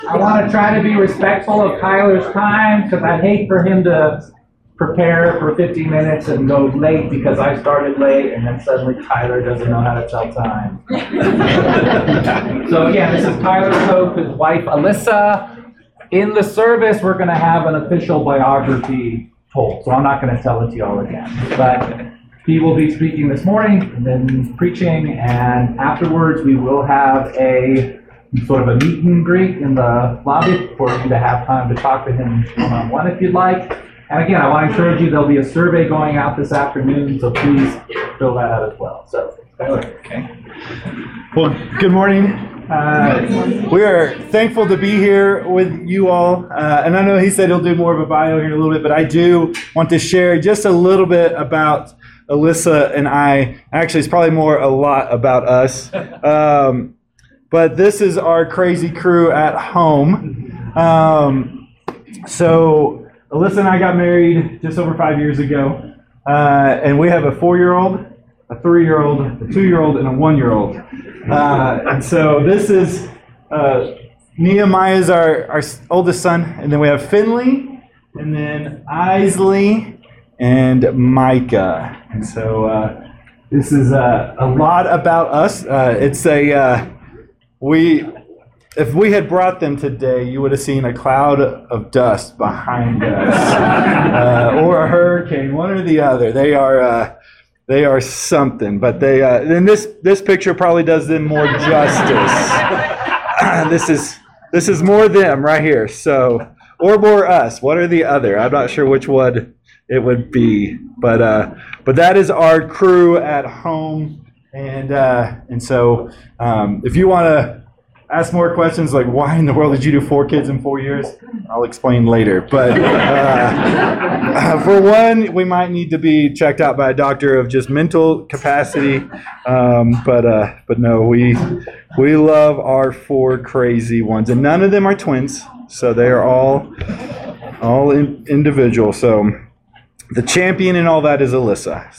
I want to try to be respectful of Tyler's time because I hate for him to prepare for 50 minutes and go late because I started late and then suddenly Tyler doesn't know how to tell time. So again, this is Tyler Cope, his wife Alyssa. In the service, we're going to have an official biography told, so I'm not going to tell it to y'all again. But he will be speaking this morning and then preaching, and afterwards we will have a sort of a meet and greet in the lobby for you to have time to talk to him one-on-one if you'd like. And again, I want to encourage you, there'll be a survey going out this afternoon, so please fill that out as well. So, Tyler. Okay. Well, good morning. We are thankful to be here with you all. And I know he said he'll do more of a bio here in a little bit, but I do want to share just a little bit about Alyssa and I. Actually, it's probably more a lot about us. But this is our crazy crew at home. So Alyssa and I got married just over 5 years ago, and we have a 4-year-old, a 3-year-old, a 2-year-old, and a 1-year-old. And so this is Nehemiah's our oldest son, and then we have Finley, and then Isley, and Micah. And so this is a lot about us. If we had brought them today, you would have seen a cloud of dust behind us, or a hurricane, one or the other. They are something. But then this picture probably does them more justice. This is more them right here. So, or more us. What are the other? I'm not sure which one it would be. But that is our crew at home, and so if you want to ask more questions like why in the world did you do 4 kids in 4 years? I'll explain later. But for one, we might need to be checked out by a doctor of just mental capacity. But no, we love our 4 crazy ones, and none of them are twins, so they are all individual. So the champion in all that is Alyssa.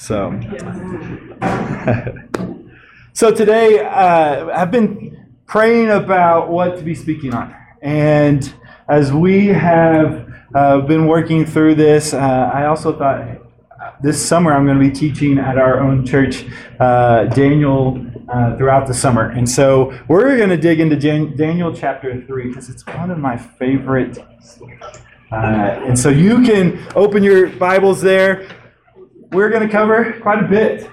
So today I've been praying about what to be speaking on. And as we have been working through this, I also thought this summer I'm going to be teaching at our own church, Daniel, throughout the summer. And so we're going to dig into Daniel chapter 3 because it's one of my favorite stories. And so you can open your Bibles there. We're going to cover quite a bit,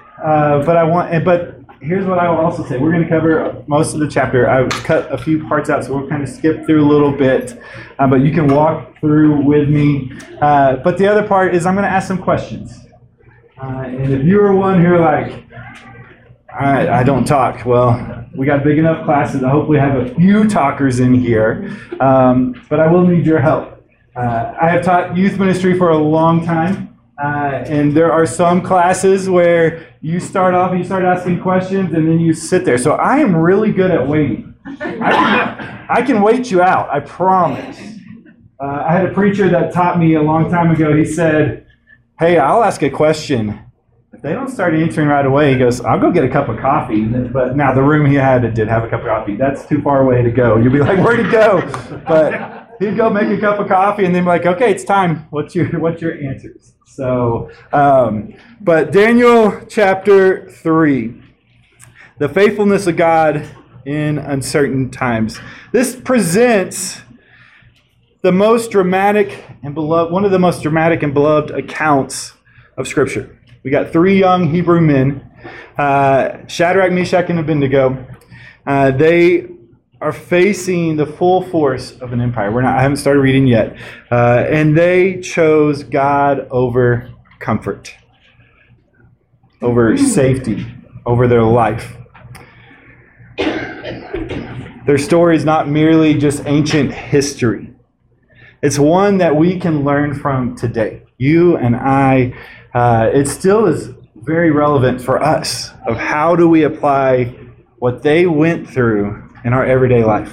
but here's what I will also say. We're going to cover most of the chapter. I've cut a few parts out, so we'll kind of skip through a little bit. But you can walk through with me. But the other part is I'm going to ask some questions. And if you're one who are like, all right, I don't talk. Well, we got big enough classes. I hopefully have a few talkers in here. But I will need your help. I have taught youth ministry for a long time. And there are some classes where you start off and you start asking questions and then you sit there. So I am really good at waiting. I can wait you out, I promise. I had a preacher that taught me a long time ago. He said, hey, I'll ask a question. If they don't start answering right away, he goes, I'll go get a cup of coffee. But now the room he had did have a cup of coffee. That's too far away to go. You'll be like, where'd he go? But he'd go make a cup of coffee and then be like, okay, it's time. What's your answers? So, but Daniel chapter 3, the faithfulness of God in uncertain times. This presents the most dramatic and beloved, one of the most dramatic and beloved accounts of Scripture. We got 3 young Hebrew men, Shadrach, Meshach, and Abednego. They are facing the full force of an empire. I haven't started reading yet. And they chose God over comfort, over safety, over their life. Their story is not merely just ancient history. It's one that we can learn from today. You and I, it still is very relevant for us of how do we apply what they went through in our everyday life.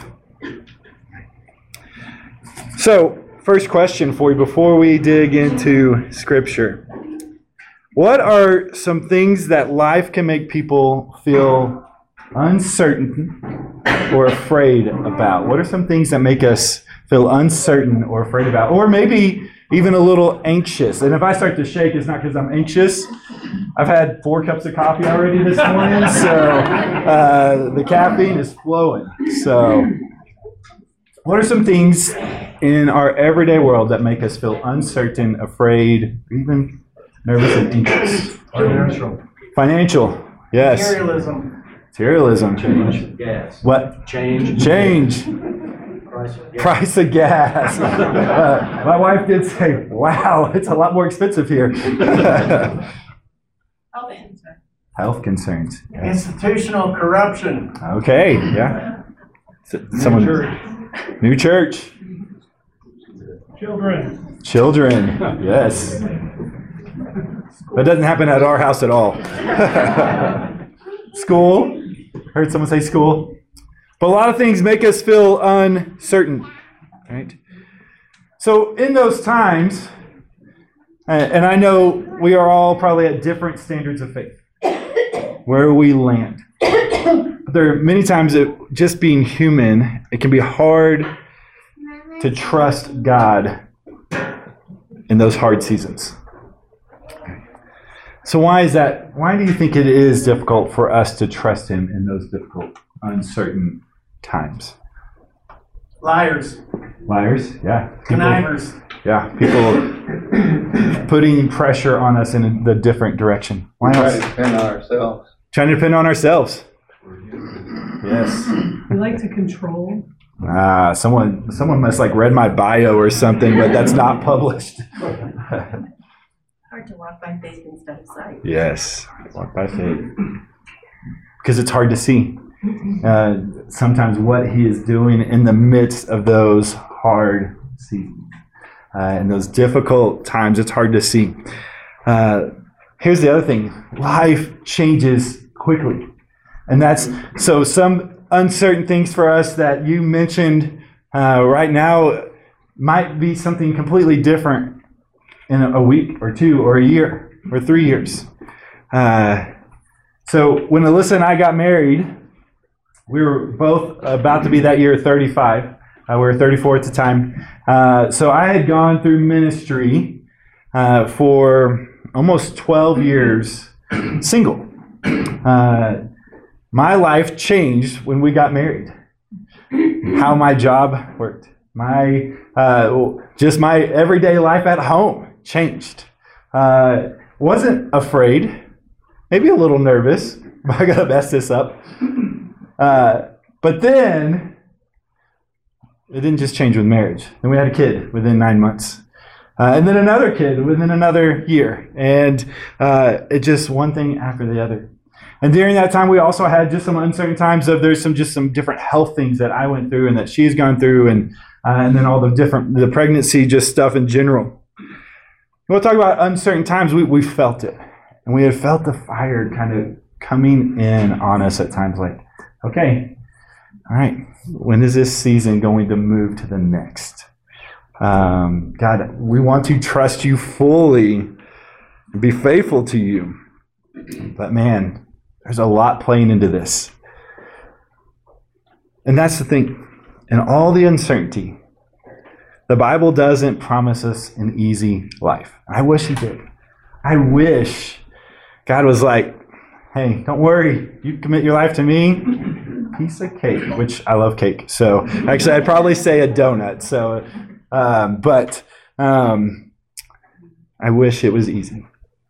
So, first question for you before we dig into Scripture. What are some things that life can make people feel uncertain or afraid about? What are some things that make us feel uncertain or afraid about? Or maybe even a little anxious. And if I start to shake, it's not because I'm anxious. I've had 4 cups of coffee already this morning, so the caffeine is flowing. So what are some things in our everyday world that make us feel uncertain, afraid, even nervous and anxious? Financial. Yes. Materialism. Change. Gas. What? Change. Price of gas. My wife did say, wow, it's a lot more expensive here. Health concerns. Yes. Institutional corruption. Okay, yeah. New church. Children. Yes. That doesn't happen at our house at all. School. Heard someone say school. But a lot of things make us feel uncertain, right? So in those times, and I know we are all probably at different standards of faith, where we land. There are many times that just being human, it can be hard to trust God in those hard seasons. So why is that? Why do you think it is difficult for us to trust Him in those difficult, uncertain times? Liars. Yeah. Connivers. Yeah, people putting pressure on us in the different direction. Why else? Trying to depend on ourselves. Yes. We like to control. Someone must read my bio or something, but that's not published. Hard to walk by faith instead of sight. Yes, walk by faith. Because it's hard to see. Sometimes what He is doing in the midst of those hard seasons. In those difficult times, it's hard to see. Here's the other thing. Life changes quickly. And that's, so some uncertain things for us that you mentioned right now might be something completely different in a week or 2 or a year or 3 years. So when Alyssa and I got married, we were both about to be that year 35. We were 34 at the time. So I had gone through ministry for almost 12 years single. My life changed when we got married. How my job worked. Just my everyday life at home changed. Wasn't afraid. Maybe a little nervous. I got to mess this up. But then, it didn't just change with marriage. Then we had a kid within 9 months. And then another kid within another year. And it just one thing after the other. And during that time, we also had just some uncertain times of there's some different health things that I went through and that she's gone through, and then all the pregnancy just stuff in general. We'll talk about uncertain times. We felt it. And we had felt the fire kind of coming in on us at times like, okay, all right, when is this season going to move to the next? God, we want to trust you fully and be faithful to you. But man, there's a lot playing into this. And that's the thing. In all the uncertainty, the Bible doesn't promise us an easy life. I wish He did. I wish God was like, hey, don't worry. You commit your life to me. Piece of cake, which I love cake. So actually, I'd probably say a donut. So, but I wish it was easy.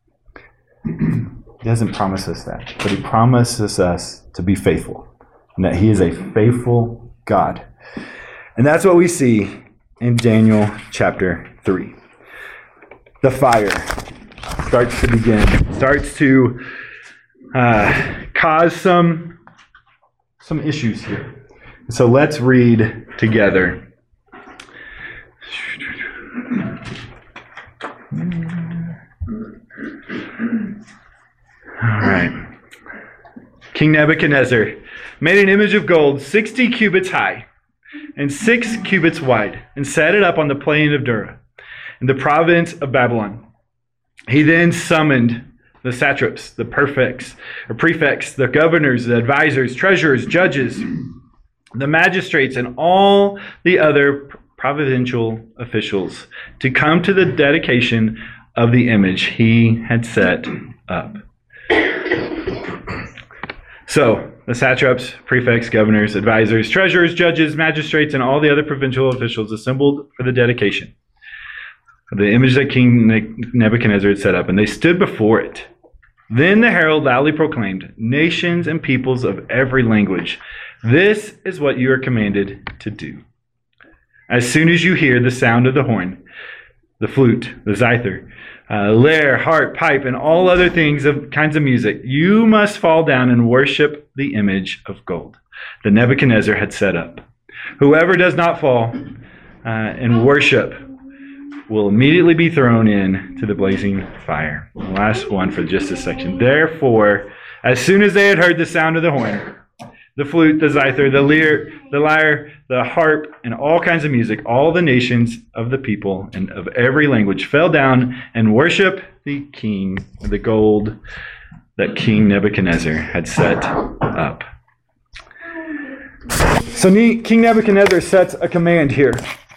He doesn't promise us that, but He promises us to be faithful, and that He is a faithful God. And that's what we see in Daniel chapter 3. The fire starts to begin, starts to cause some issues here. So let's read together. All right. King Nebuchadnezzar made an image of gold 60 cubits high and 6 cubits wide, and set it up on the plain of Dura in the province of Babylon. He then summoned the satraps, the prefects, the governors, the advisors, treasurers, judges, the magistrates and all the other provincial officials to come to the dedication of the image he had set up. So the satraps, prefects, governors, advisors, treasurers, judges, magistrates, and all the other provincial officials assembled for the dedication of the image that King Nebuchadnezzar had set up, and they stood before it. Then the herald loudly proclaimed, "Nations and peoples of every language, this is what you are commanded to do. As soon as you hear the sound of the horn, the flute, the zither, lyre, harp, pipe, and all other kinds of music, you must fall down and worship the image of gold that Nebuchadnezzar had set up. Whoever does not fall and worship will immediately be thrown in to the blazing fire." The last one for just this section. Therefore, as soon as they had heard the sound of the horn, the flute, the zither, the lyre, the harp, and all kinds of music, all the nations of the people and of every language fell down and worshiped the king of the gold that King Nebuchadnezzar had set up. So King Nebuchadnezzar sets a command here.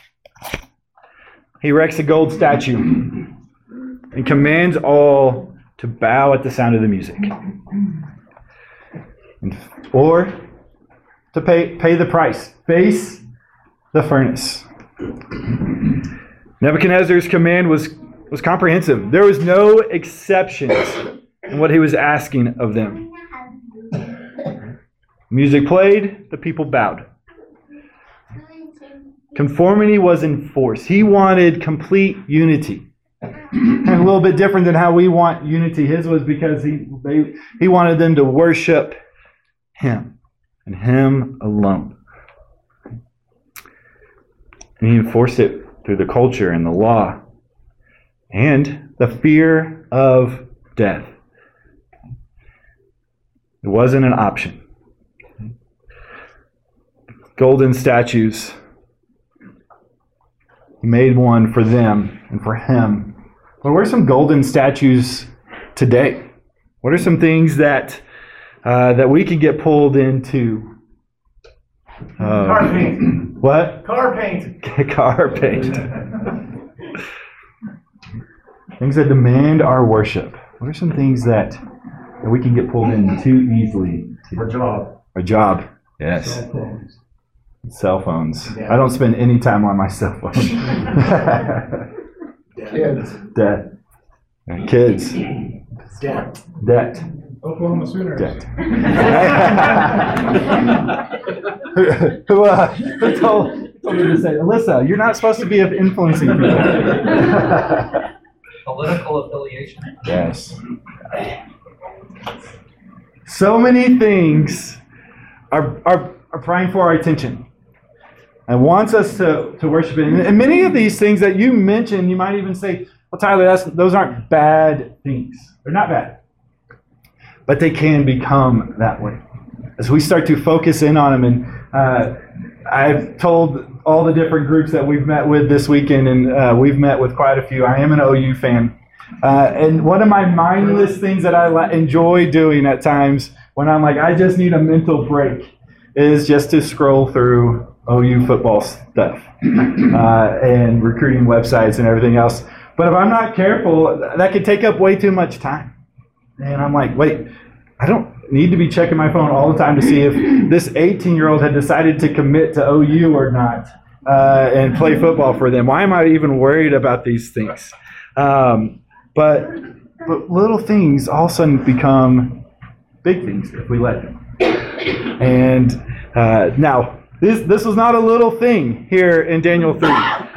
He erects a gold statue and commands all to bow at the sound of the music, or to pay the price, face the furnace. Nebuchadnezzar's command was comprehensive. There was no exceptions in what he was asking of them. Music played, the people bowed. Conformity was enforced. He wanted complete unity. And a little bit different than how we want unity. His was because he wanted them to worship him and him alone. And he enforced it through the culture and the law and the fear of death. It wasn't an option. Golden statues. He made one for them and for him. But what are some golden statues today? What are some things that we can get pulled into? Car paint. What? Car paint. Car paint. Things that demand our worship. What are some things that we can get pulled in too easily? Our job. Our job. Yes. Cell phones. Cell phones. Yeah. I don't spend any time on my cell phone. Kids. Debt. Kids. Debt. Debt. Oklahoma Sooners. Debt. Who told me to say, Alyssa, you're not supposed to be influencing people. Political affiliation. Yes. So many things are prying for our attention and wants us to worship it. And many of these things that you mentioned, you might even say, well, Tyler, those aren't bad things. They're not bad. But they can become that way. As we start to focus in on them, and I've told all the different groups that we've met with this weekend, and we've met with quite a few. I am an OU fan. And one of my mindless things that I enjoy doing at times when I'm like, I just need a mental break, is just to scroll through OU football stuff and recruiting websites and everything else. But if I'm not careful, that could take up way too much time. And I'm like, wait, I don't need to be checking my phone all the time to see if this 18-year-old had decided to commit to OU or not and play football for them. Why am I even worried about these things? But little things all of a sudden become big things if we let them. And now, this was not a little thing here in Daniel 3.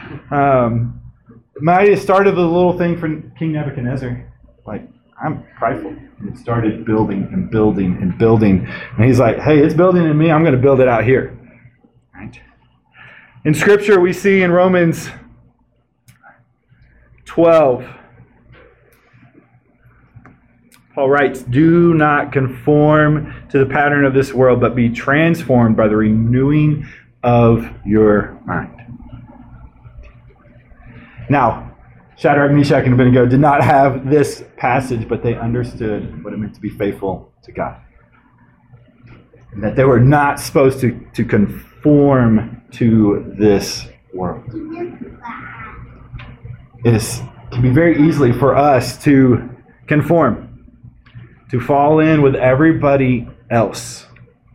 Might have started a little thing for King Nebuchadnezzar. Like, I'm prideful. It started building and building and building. And he's like, hey, it's building in me. I'm going to build it out here. Right? In Scripture, we see in Romans 12, Paul writes, do not conform to the pattern of this world, but be transformed by the renewing of your mind. Now, Shadrach, Meshach, and Abednego did not have this passage, but they understood what it meant to be faithful to God. that they were not supposed to conform to this world. It can be very easily for us to conform, to fall in with everybody else.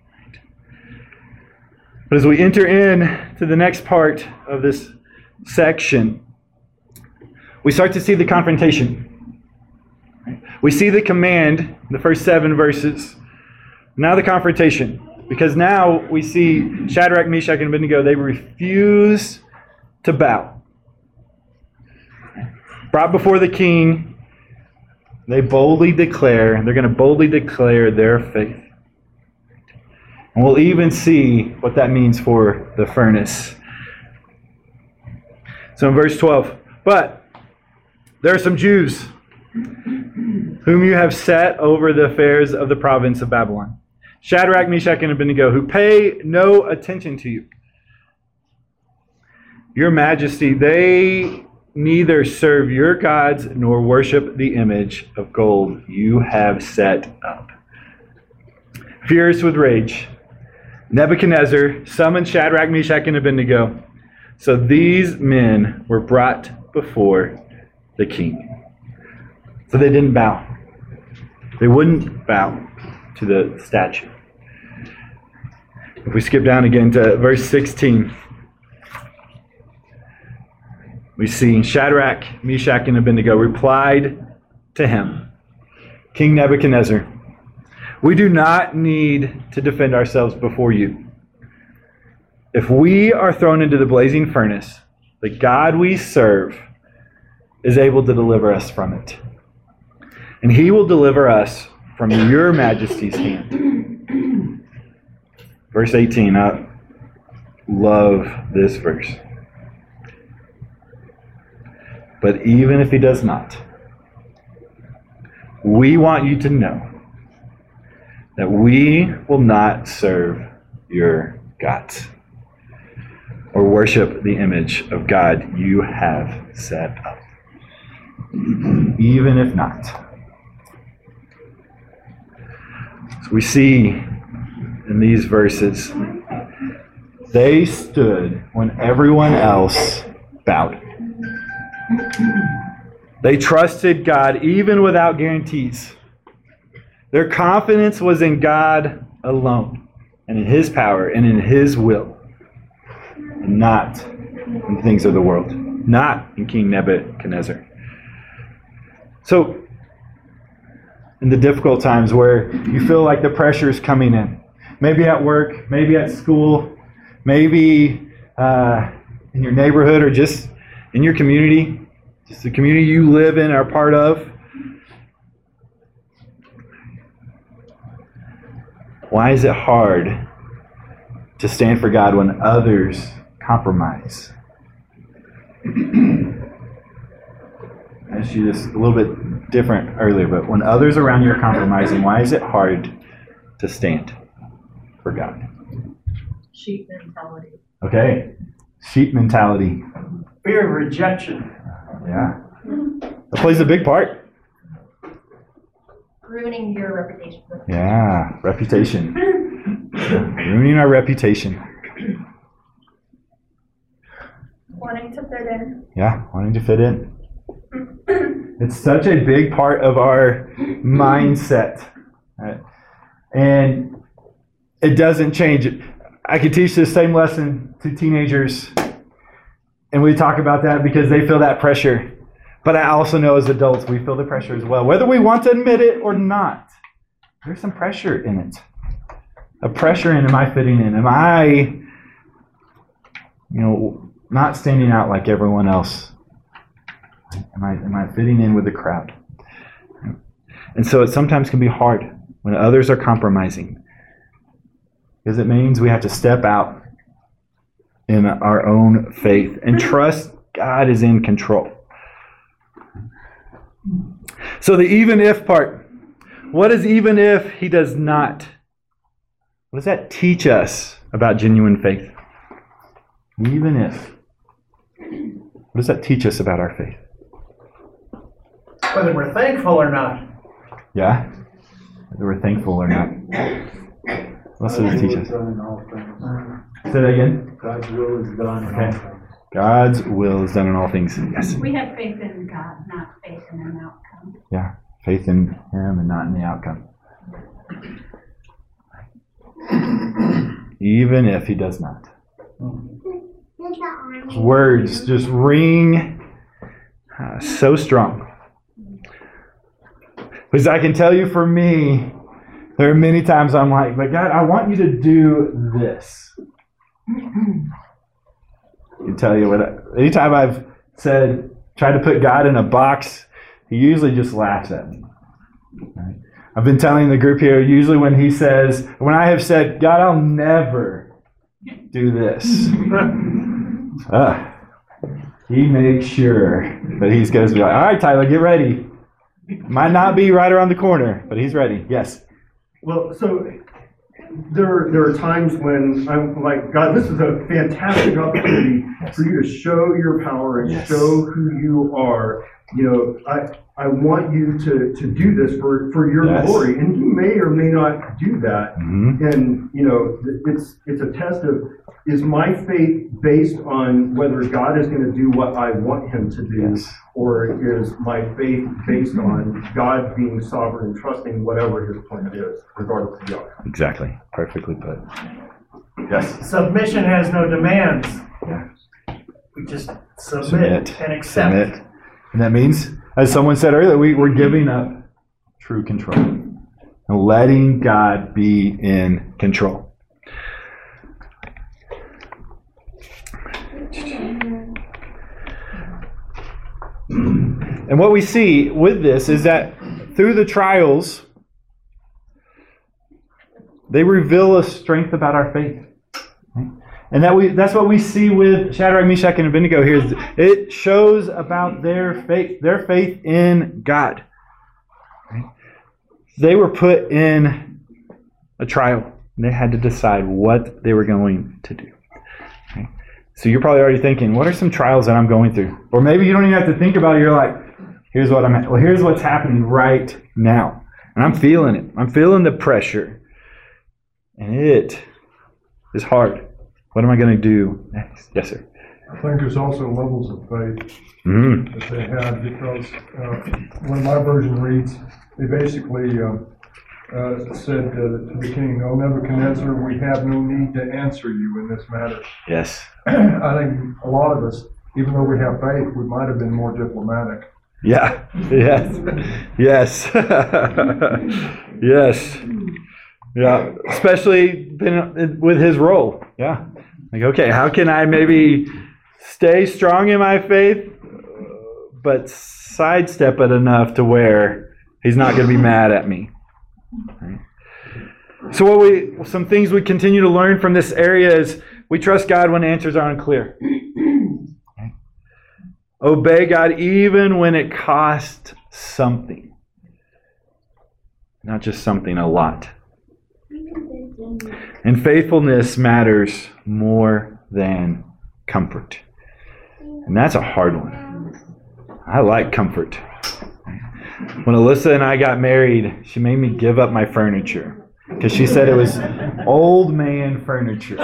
But as we enter in to the next part of this section, we start to see the confrontation. We see the command, the first 7 verses. Now the confrontation. Because now we see Shadrach, Meshach, and Abednego, they refuse to bow. Brought before the king, they're going to boldly declare their faith. And we'll even see what that means for the furnace. So in verse 12, but there are some Jews whom you have set over the affairs of the province of Babylon, Shadrach, Meshach, and Abednego, who pay no attention to you. Your Majesty, they neither serve your gods nor worship the image of gold you have set up. Furious with rage, Nebuchadnezzar summoned Shadrach, Meshach, and Abednego. So these men were brought before the king. So they didn't bow. They wouldn't bow to the statue. If we skip down again to verse 16, we see Shadrach, Meshach, and Abednego replied to him, King Nebuchadnezzar, we do not need to defend ourselves before you. If we are thrown into the blazing furnace, the God we serve is able to deliver us from it. And he will deliver us from your Majesty's hand. Verse 18, I love this verse. But even if he does not, we want you to know that we will not serve your gods or worship the image of God you have set up. Even if not. So we see in these verses, they stood when everyone else bowed. They trusted God even without guarantees. Their confidence was in God alone and in his power and in his will, and not in the things of the world, not in King Nebuchadnezzar. So, in the difficult times where you feel like the pressure is coming in, maybe at work, maybe at school, maybe in your neighborhood or just in your community, just the community you live in or are part of, why is it hard to stand for God when others compromise? I asked you this a little bit different earlier, but when others around you are compromising, why is it hard to stand for God? Sheep mentality. Okay, sheep mentality. Fear of rejection. Yeah, that plays a big part. Ruining your reputation. Yeah, reputation. Ruining our reputation. Wanting to fit in. Yeah, wanting to fit in. It's such a big part of our mindset. Right? And it doesn't change. I could teach this same lesson to teenagers, and we talk about that because they feel that pressure. But I also know as adults, we feel the pressure as well. Whether we want to admit it or not, there's some pressure in it. A pressure in, am I fitting in? Am I, not standing out like everyone else? Am I fitting in with the crowd? And so it sometimes can be hard when others are compromising, because it means we have to step out in our own faith and trust God is in control. So the even if part. What is even if he does not? What does that teach us about genuine faith? Even if. What does that teach us about our faith? Whether we're thankful or not. Yeah? Whether we're thankful or not. What does it teach us? Say that again. God's will is done. Okay. God's will is done in all things. Yes. We have faith in God, not faith in an outcome. Yeah. Faith in Him and not in the outcome. Even if He does not. His words just ring so strong. Because I can tell you for me, there are many times I'm like, but God, I want you to do this. I can tell you anytime I've tried to put God in a box, He usually just laughs at me. Right? I've been telling the group here, usually when I have said, God, I'll never do this. He makes sure that He's going to be like, all right, Tyler, get ready. Might not be right around the corner, but He's ready. Yes. Well, so there are times when I'm like, God, this is a fantastic opportunity for you to show your power and show who you are. You know, I want you to do this for your glory, and you may or may not do that. Mm-hmm. And you know, it's a test of, is my faith based on whether God is going to do what I want Him to do, or is my faith based on God being sovereign and trusting whatever His plan is, regardless of the outcome? Exactly. Perfectly put. Yes. Submission has no demands. Yeah. We just submit and accept. Submit. And that means, as someone said earlier, we're giving up true control and letting God be in control. And what we see with this is that through the trials, they reveal a strength about our faith. And that's what we see with Shadrach, Meshach, and Abednego here. It shows about their faith in God. They were put in a trial. And they had to decide what they were going to do. Okay? So you're probably already thinking, what are some trials that I'm going through? Or maybe you don't even have to think about it. You're like, here's what's happening right now. And I'm feeling it. I'm feeling the pressure. And it is hard. What am I going to do next? Yes, sir. I think there's also levels of faith that they had, because when my version reads, they basically said to the king, "O Nebuchadnezzar, we have no need to answer you in this matter." Yes. I think a lot of us, even though we have faith, we might have been more diplomatic. Yeah. Yes. Yes. Yes. Yeah. Especially with his role. Yeah. Like, okay, how can I maybe stay strong in my faith, but sidestep it enough to where he's not going to be mad at me? Right. So some things we continue to learn from this area is we trust God when answers are unclear. Okay. Obey God even when it costs something. Not just something, a lot. And faithfulness matters more than comfort. And that's a hard one. I like comfort. When Alyssa and I got married, she made me give up my furniture because she said it was old man furniture.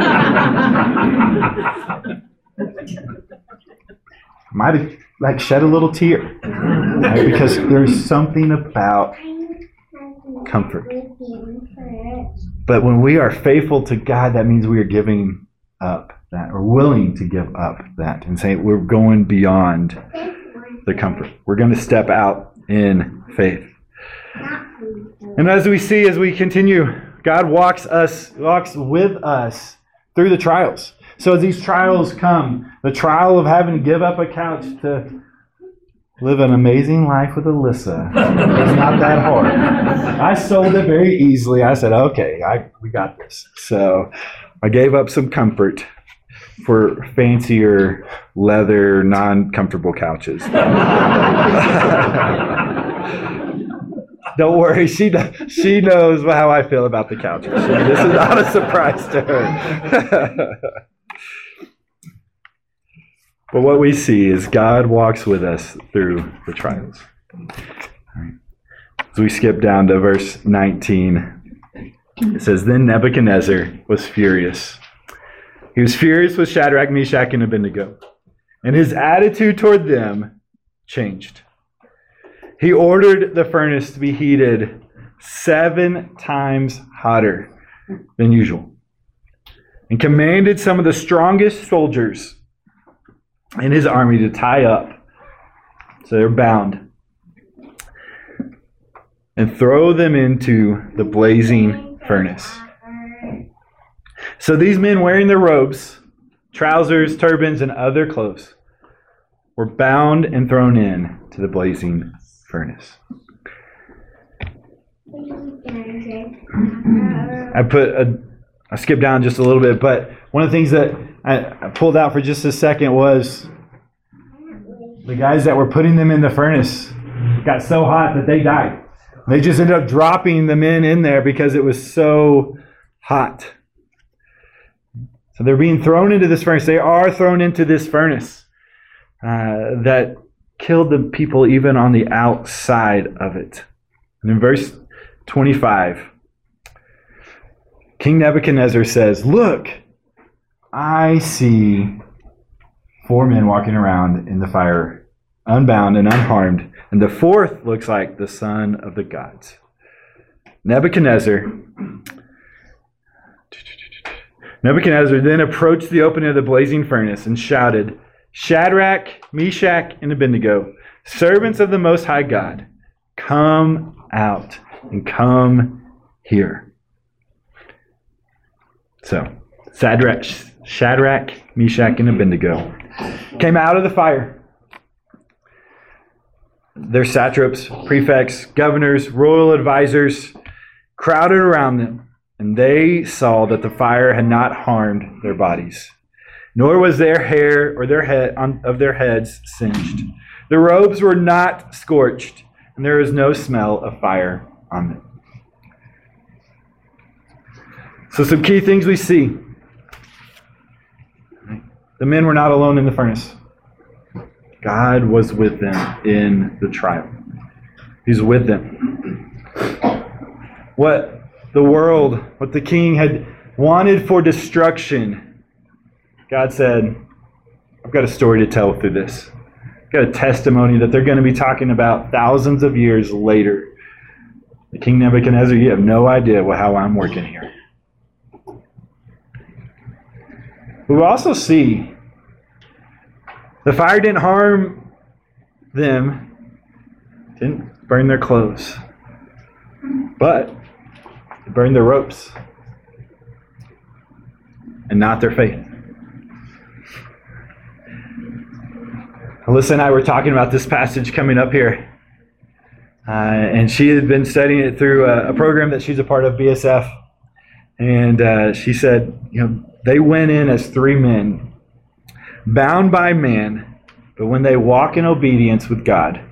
Might have shed a little tear, right? Because there's something about comfort. But when we are faithful to God, that means we are giving up that, or willing to give up that, and say we're going beyond the comfort. We're going to step out in faith. And as we continue, God walks with us through the trials. So as these trials come, the trial of having to give up a couch to live an amazing life with Alyssa is not that hard. I sold it very easily. I said, okay, we got this. So I gave up some comfort for fancier leather, non-comfortable couches. Don't worry, she knows how I feel about the couches. This is not a surprise to her. But what we see is God walks with us through the trials. All right. As we skip down to verse 19, It says, then Nebuchadnezzar was furious. He was furious with Shadrach, Meshach, and Abednego. And his attitude toward them changed. He ordered the furnace to be heated 7 times hotter than usual, and commanded some of the strongest soldiers in his army to tie up, so they're bound, and throw them into the blazing furnace. So these men wearing their robes, trousers, turbans, and other clothes were bound and thrown in to the blazing furnace. I skipped down just a little bit, but one of the things that I pulled out for just a second was the guys that were putting them in the furnace got so hot that they died. They just ended up dropping the men in there because it was so hot. So they're being thrown into this furnace. They are thrown into this furnace that killed the people even on the outside of it. And in verse 25, King Nebuchadnezzar says, look, I see 4 men walking around in the fire, unbound and unharmed, and the 4th looks like the son of the gods. Nebuchadnezzar then approached the opening of the blazing furnace and shouted, Shadrach, Meshach, and Abednego, servants of the Most High God, come out and come here. So, Shadrach, Meshach, and Abednego came out of the fire. Their satraps, prefects, governors, royal advisors crowded around them, and they saw that the fire had not harmed their bodies, nor was their hair or of their heads singed. The robes were not scorched, and there was no smell of fire on them. So some key things we see. The men were not alone in the furnace. God was with them in the trial. He's with them. What the king had wanted for destruction, God said, I've got a story to tell through this. I've got a testimony that they're going to be talking about thousands of years later. The King Nebuchadnezzar, you have no idea how I'm working here. We also see the fire didn't harm them, didn't burn their clothes, but it burned their ropes and not their faith. Alyssa and I were talking about this passage coming up here, and she had been studying it through a program that she's a part of, BSF, and she said, they went in as 3 men, bound by man, but when they walk in obedience with God,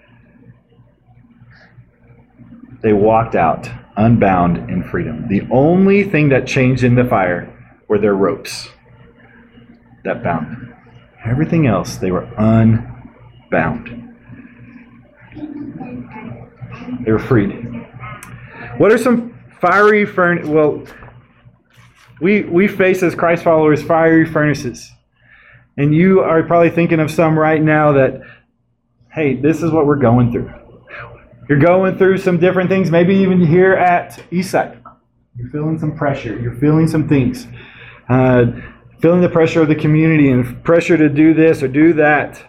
they walked out unbound in freedom. The only thing that changed in the fire were their ropes that bound them. Everything else, they were unbound. They were freed. What are some fiery furnaces? Well, we face as Christ followers fiery furnaces. And you are probably thinking of some right now that, hey, this is what we're going through. You're going through some different things, maybe even here at Eastside. You're feeling some pressure. You're feeling some things. Feeling the pressure of the community and pressure to do this or do that.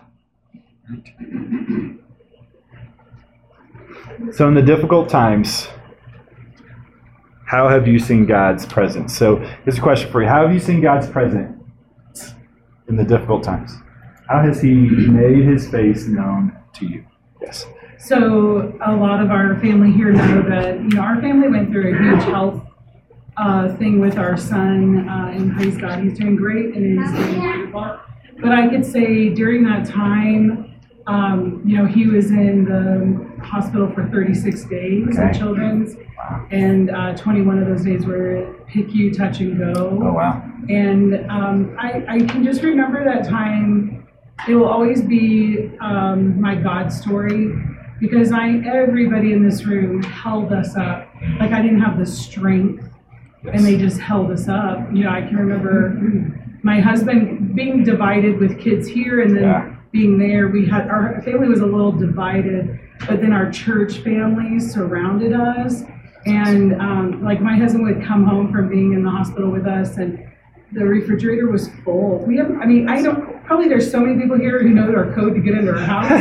So in the difficult times, how have you seen God's presence? So here's a question for you. How have you seen God's presence in the difficult times? How has He made His face known to you? Yes. So a lot of our family here know that, our family went through a huge health thing with our son, and praise God, he's doing great and he's doing beautiful. But I could say during that time, he was in the hospital for 36 days at Children's, and 21 of those days were PICU, touch and go. Oh, wow. And I can just remember that time. It will always be my God story, because everybody in this room held us up. Like I didn't have the strength and they just held us up. You know, I can remember my husband being divided with kids here and then being there. Our family was a little divided, but then our church families surrounded us. And like my husband would come home from being in the hospital with us, and the refrigerator was full. Probably there's so many people here who know our code to get into our house.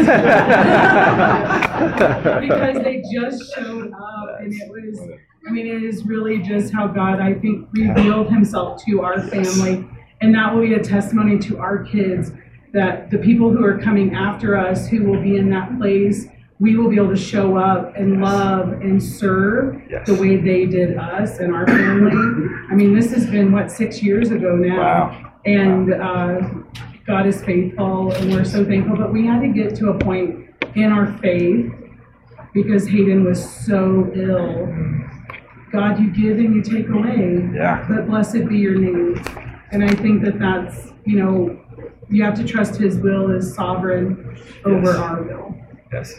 Because they just showed up, and it is really just how God, I think, revealed himself to our family. And that will be a testimony to our kids that the people who are coming after us, who will be in that place, we will be able to show up and love and serve the way they did us and our family. I mean, this has been, 6 years ago now. Wow. And God is faithful, and we're so thankful. But we had to get to a point in our faith because Hayden was so ill. God, you give and you take away. Yeah. But blessed be your name. And I think that's, you have to trust his will is sovereign over our will. Yes.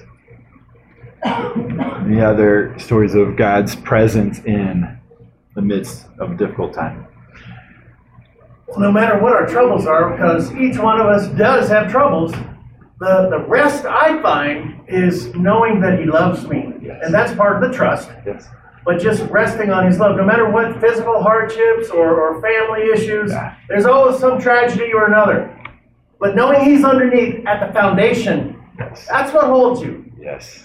Any other stories of God's presence in the midst of a difficult time? Well, no matter what our troubles are, because each one of us does have troubles, the rest I find is knowing that he loves me. Yes. And that's part of the trust. Yes. But just resting on his love, no matter what physical hardships or family issues, Yeah. there's always some tragedy or another. But knowing he's underneath at the foundation, that's what holds you. Yes.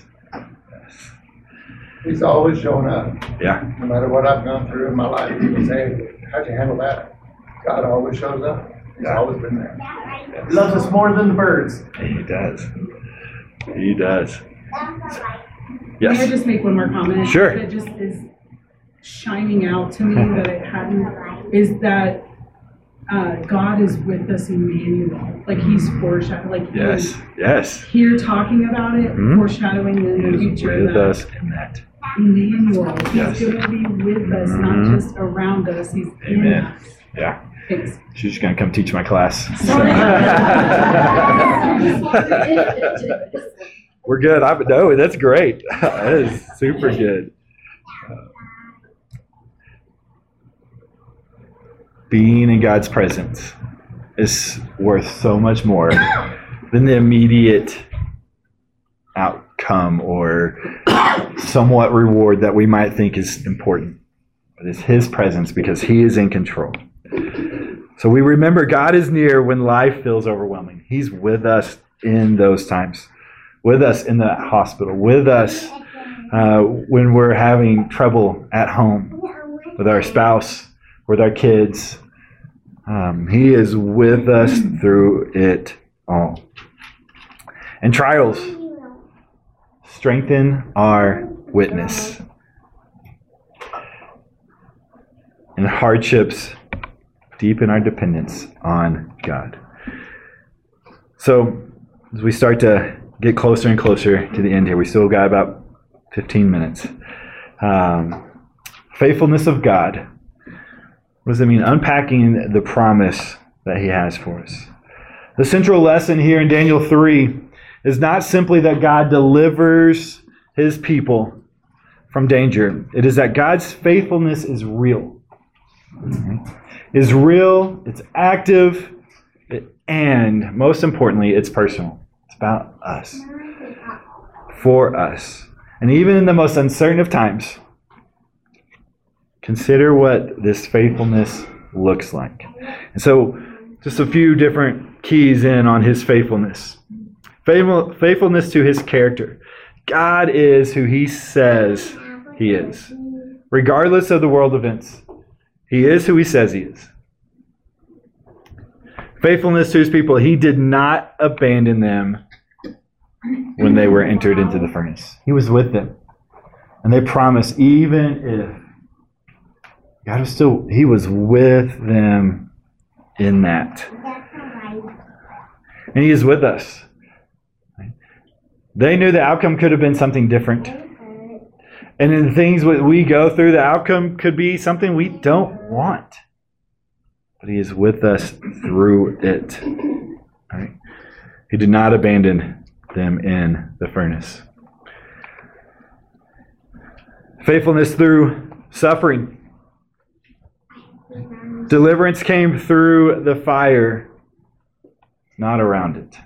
He's always shown up. Yeah. No matter what I've gone through in my life, people say, how'd you handle that? God always shows up. He's always been there. He loves us more than the birds. He does. He does. May I Yes. just make one more comment? Sure. That just is shining out to me that it hadn't, is that God is with us, Emmanuel. Like he's foreshadowing, like Yes. Yes. here talking about it, foreshadowing in the He is future. with us in that. Emmanuel, Yes. he's going to be with us, not just around us. He's in Amen. us. Yeah. Thanks. She's just going to come teach my class. We're good. No, that's great. That is super good. Being in God's presence is worth so much more than the immediate outcome or somewhat reward that we might think is important. But it's His presence because He is in control. So we remember God is near when life feels overwhelming. He's with us in those times, with us in the hospital, with us when we're having trouble at home, with our spouse, with our kids. He is with us through it all. And trials strengthen our witness. And hardships deepen our dependence on God. So, as we start to get closer and closer to the end here, we still got about 15 minutes. Faithfulness of God. What does it mean? Unpacking the promise that He has for us. The central lesson here in Daniel 3 is not simply that God delivers His people from danger. It is that God's faithfulness is real. Is real, it's active, and most importantly, it's personal. It's about us. For us. And even in the most uncertain of times, consider what this faithfulness looks like. And so, just a few different keys in on His faithfulness. Faithfulness to His character. God is who He says He is. Regardless of the world events, He is who He says He is. Faithfulness to His people. He did not abandon them when they were entered into the furnace. He was with them. And they promised, even if God was still, He was with them in that. And He is with us. They knew the outcome could have been something different. And in the things that we go through, the outcome could be something we don't want. But He is with us through it. Right? He did not abandon them in the furnace. Faithfulness through suffering. Deliverance came through the fire, not around it.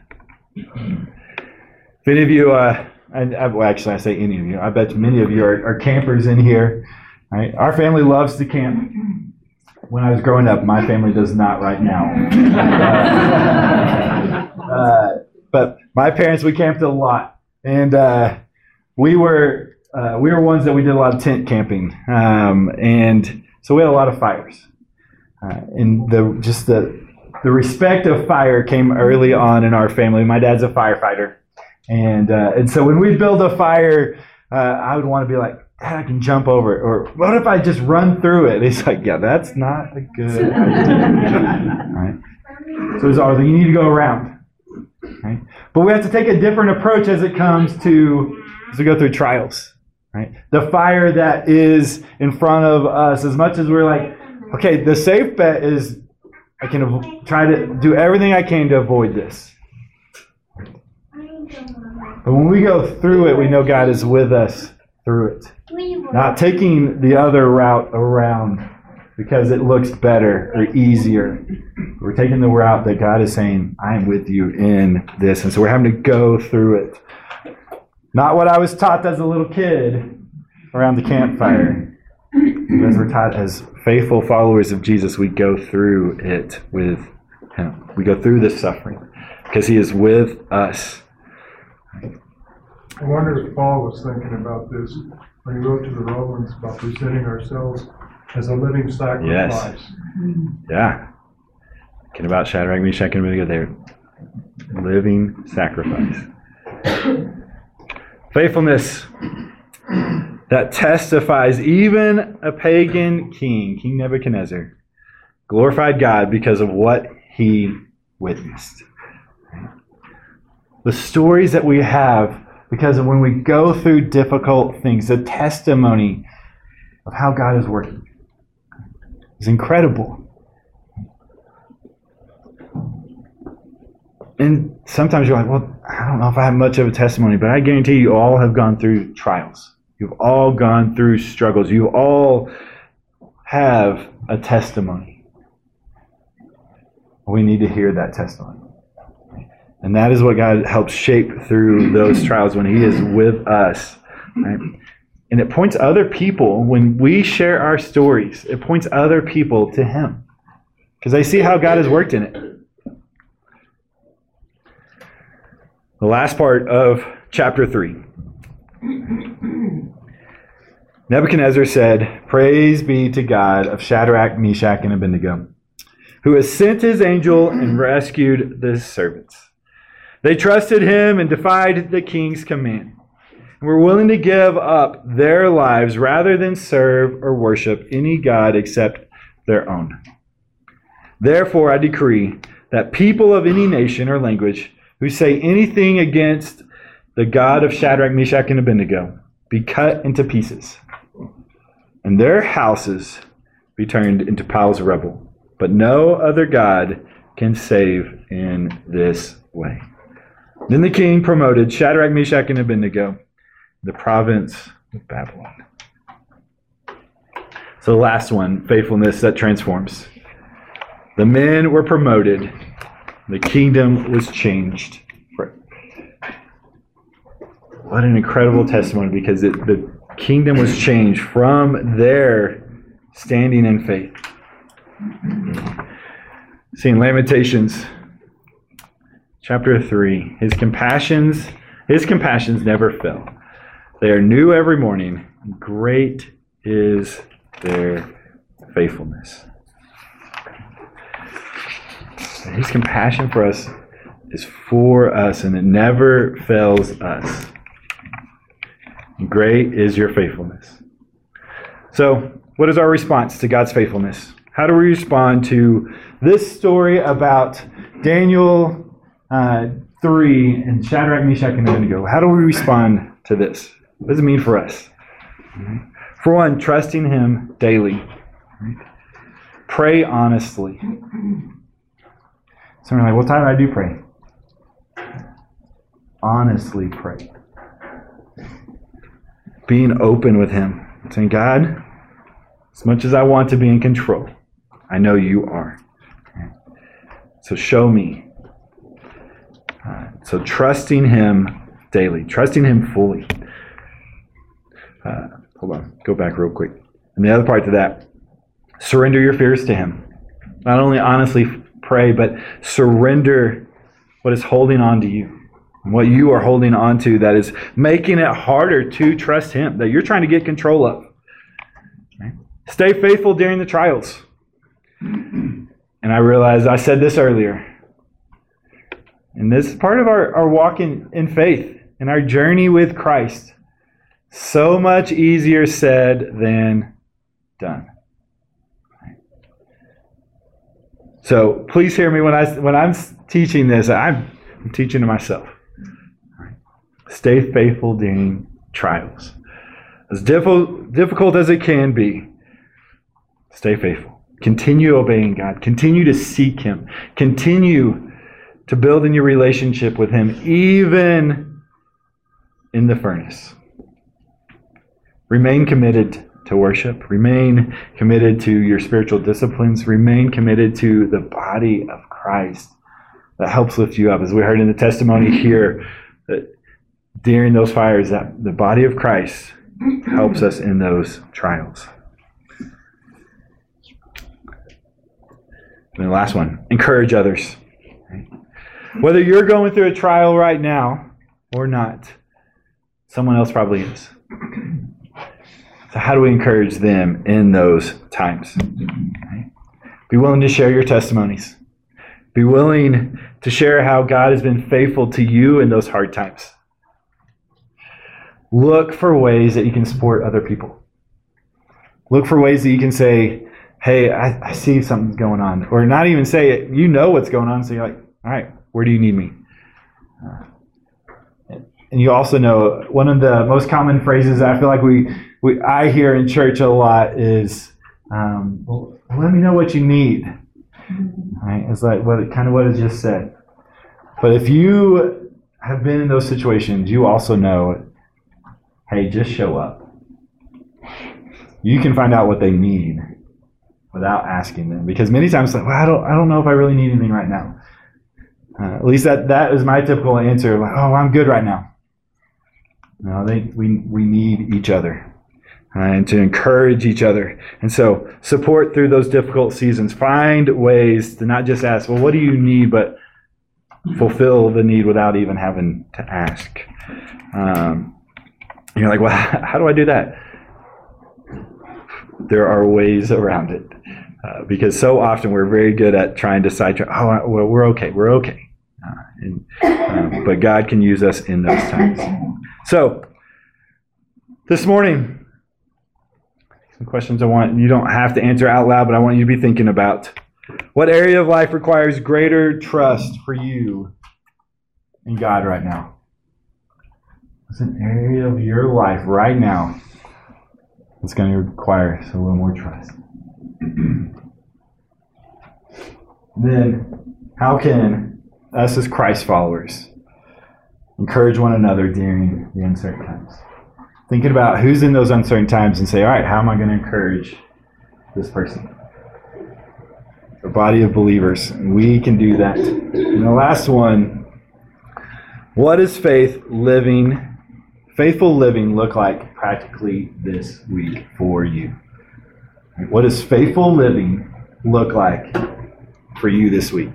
If any of you, well, actually, I say any of you. I bet many of you are campers in here. Right? Our family loves to camp. When I was growing up, my family does not right now. But my parents, we camped a lot, and we were ones that we did a lot of tent camping, and so we had a lot of fires. And the respect of fire came early on in our family. My dad's a firefighter, and so when we build a fire, I would want to be like, Dad, I can jump over it, or what if I just run through it? He's like, yeah, that's not a good idea. Right? So it's always like, you need to go around. Right? But we have to take a different approach as we go through trials. Right? The fire that is in front of us, as much as we're like, okay, the safe bet is I can try to do everything I can to avoid this. But when we go through it, we know God is with us through it. Not taking the other route around because it looks better or easier. We're taking the route that God is saying, I am with you in this. And so we're having to go through it. Not what I was taught as a little kid around the campfire. As we're taught as faithful followers of Jesus, we go through it with Him. We go through this suffering because He is with us. I wonder if Paul was thinking about this when he wrote to the Romans about presenting ourselves as a living sacrifice. Yes. Yeah. Thinking about Shadrach, Meshach, and Abednego there. Living sacrifice. Faithfulness that testifies even a pagan king, King Nebuchadnezzar, glorified God because of what he witnessed. The stories that we have because of when we go through difficult things, the testimony of how God is working is incredible. And sometimes you're like, well, I don't know if I have much of a testimony, but I guarantee you all have gone through trials. You've all gone through struggles. You all have a testimony. We need to hear that testimony. And that is what God helps shape through those trials when He is with us. Right? And it points other people, when we share our stories, it points other people to Him. Because they see how God has worked in it. The last part of chapter 3. Nebuchadnezzar said, "Praise be to God of Shadrach, Meshach, and Abednego, who has sent His angel and rescued His servants. They trusted Him and defied the king's command, and were willing to give up their lives rather than serve or worship any god except their own. Therefore I decree that people of any nation or language who say anything against the God of Shadrach, Meshach, and Abednego be cut into pieces, and their houses be turned into piles of rubble. But no other God can save in this way." Then the king promoted Shadrach, Meshach, and Abednego in the province of Babylon. So the last one, faithfulness that transforms. The men were promoted. The kingdom was changed. What an incredible testimony, because the kingdom was changed from their standing in faith. See, in Lamentations chapter 3, His compassions never fail. They are new every morning. Great is their faithfulness. His compassion for us is for us, and it never fails us. Great is your faithfulness. So, what is our response to God's faithfulness? How do we respond to this story about Daniel 3 and Shadrach, Meshach, and Abednego? How do we respond to this? What does it mean for us? For one, trusting Him daily. Pray honestly. Some are like, what time do I do pray? Honestly pray. Being open with Him. Saying, God, as much as I want to be in control, I know you are. So show me. So trusting him daily, trusting him fully. Hold on, go back real quick. And the other part to that, surrender your fears to him. Not only honestly pray, but surrender what is holding on to you. And what you are holding on to that is making it harder to trust him, that you're trying to get control of. Okay? Stay faithful during the trials. And I realized I said this earlier. And this is part of our walk in faith, in our journey with Christ. So much easier said than done. So please hear me when I'm teaching this. I'm teaching to myself. Stay faithful during trials. As difficult as it can be, stay faithful. Continue obeying God. Continue to seek him. Continue to build in your relationship with him, even in the furnace. Remain committed to worship. Remain committed to your spiritual disciplines. Remain committed to the body of Christ that helps lift you up. As we heard in the testimony here, that during those fires, that the body of Christ helps us in those trials. And the last one, encourage others. Whether you're going through a trial right now or not, someone else probably is. So how do we encourage them in those times? Be willing to share your testimonies. Be willing to share how God has been faithful to you in those hard times. Look for ways that you can support other people. Look for ways that you can say, hey, I see something's going on. Or not even say it. You know what's going on. So you're like, all right, where do you need me? And you also know one of the most common phrases I feel like I hear in church a lot is, well, let me know what you need. Right? It's like what I just said. But if you have been in those situations, you also know, hey, just show up. You can find out what they need without asking them. Because many times, like, well, I don't know if I really need anything right now. At least that is my typical answer. Like, oh, I'm good right now. No, we need each other. And to encourage each other. And so support through those difficult seasons. Find ways to not just ask, well, what do you need, but fulfill the need without even having to ask. You're like, well, how do I do that? There are ways around it. Because so often we're very good at trying to sidetrack, oh, well, we're okay. But God can use us in those times. So, this morning, some questions you don't have to answer out loud, but I want you to be thinking about. What area of life requires greater trust for you in God right now? What's an area of your life right now that's going to require a little more trust? Then, how can us as Christ followers encourage one another during the uncertain times? Thinking about who's in those uncertain times and say, all right, how am I going to encourage this person? A body of believers. We can do that. And the last one, what does faithful living look like practically this week for you? What does faithful living look like for you this week?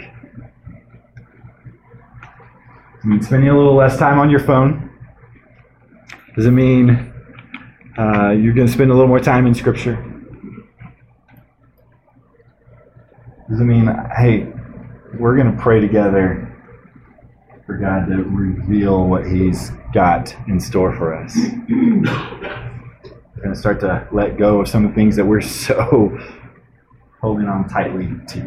Does it mean spending a little less time on your phone? Does it mean you're going to spend a little more time in Scripture? Does it mean, hey, we're going to pray together for God to reveal what He's got in store for us? We're going to start to let go of some of the things that we're so holding on tightly to.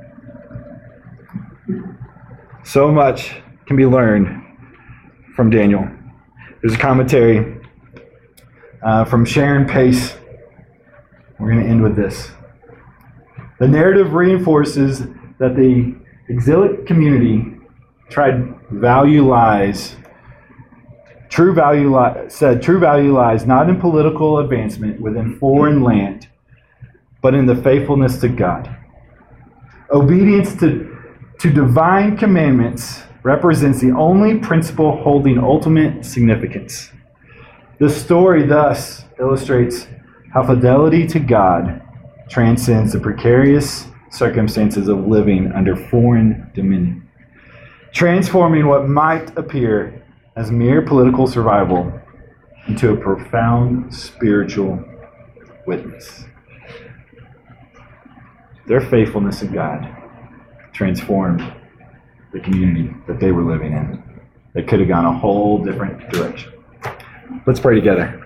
So much can be learned from Daniel. There's a commentary from Sharon Pace. We're going to end with this. The narrative reinforces that the exilic community true value lies not in political advancement within foreign land, but in the faithfulness to God. Obedience to divine commandments represents the only principle holding ultimate significance. The story thus illustrates how fidelity to God transcends the precarious circumstances of living under foreign dominion, transforming what might appear as mere political survival into a profound spiritual witness. Their faithfulness to God transformed the community that they were living in. They could have gone a whole different direction. Let's pray together.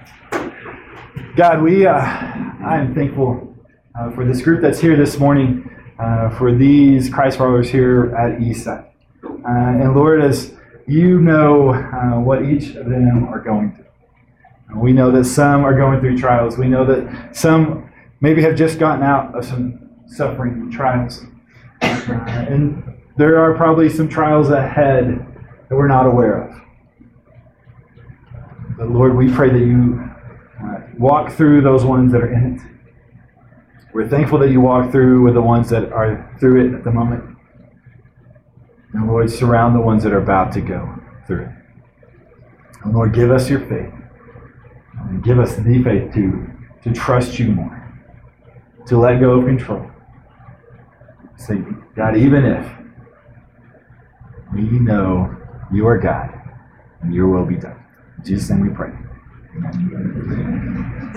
God, I am thankful for this group that's here this morning, for these Christ followers here at Eastside. And Lord, as you know what each of them are going through. We know that some are going through trials. We know that some maybe have just gotten out of some suffering trials. And there are probably some trials ahead that we're not aware of. But Lord, we pray that you walk through those ones that are in it. We're thankful that you walk through with the ones that are through it at the moment. And Lord, surround the ones that are about to go through it. And Lord, give us your faith. And give us the faith to trust you more. To let go of control. Say, God, even if we know you are God and your will be done. In Jesus' name we pray. Amen.